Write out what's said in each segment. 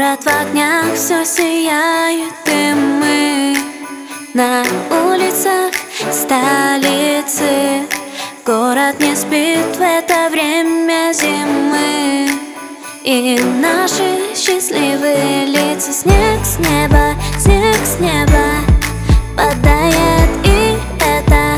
Город в огнях, все сияет, и мы на улицах столицы. Город не спит в это время зимы, и наши счастливые лица. Снег с неба падает, и это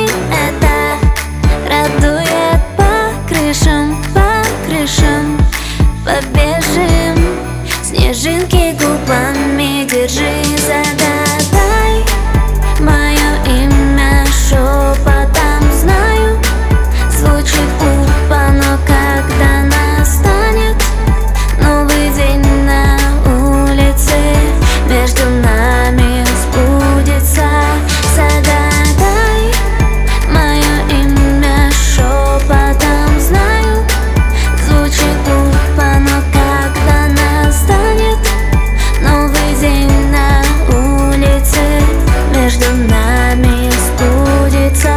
радует. По крышам побежим, снежинки губами держи. Загадай мое имя шепотом, знаю, звучит глупо, но когда настанет новый день на улице, между нами сбудется. Загадай мое имя шепотом, знаю, звучит глупо, но когда настанет новый день на улице, между нами сбудется.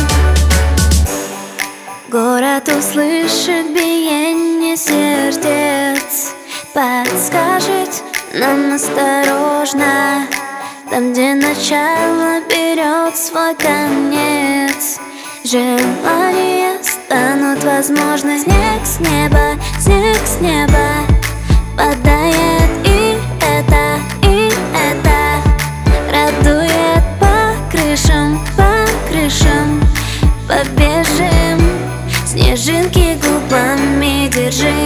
Город услышит биение сердец, подскажет нам осторожно, там, где начало берет свой конец. Желания станут возможны. Снег с неба падает, и это радует. По крышам побежим, снежинки губами держи.